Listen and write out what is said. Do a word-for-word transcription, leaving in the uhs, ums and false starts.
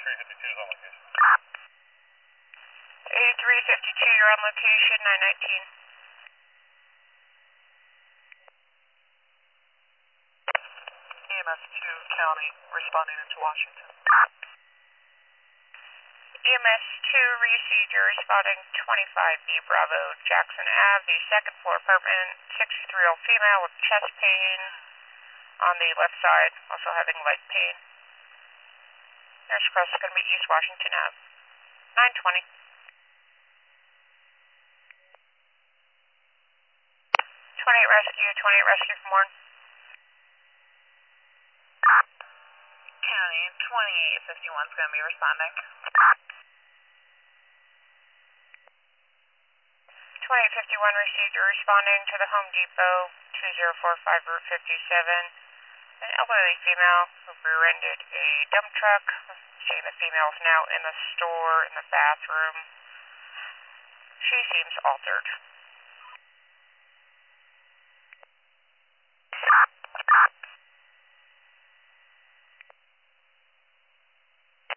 eighty-three fifty-two is on location. eighty-three fifty-two, you're on location, nine nineteen. E M S two County responding into Washington. E M S two received, you're responding twenty-five B Bravo, Jackson Avenue, the second floor apartment, sixty-three-year-old female with chest pain on the left side, also having leg pain. Nurse request is going to be East Washington Avenue, nine twenty. twenty-eight rescue, twenty-eight rescue from Warren. County twenty-eight fifty-one is going to be responding. twenty-eight fifty-one received, you're responding to the Home Depot, two zero four five Route fifty-seven. An elderly female who rear-ended a dump truck. Seeing the female is now in the store, in the bathroom. She seems altered.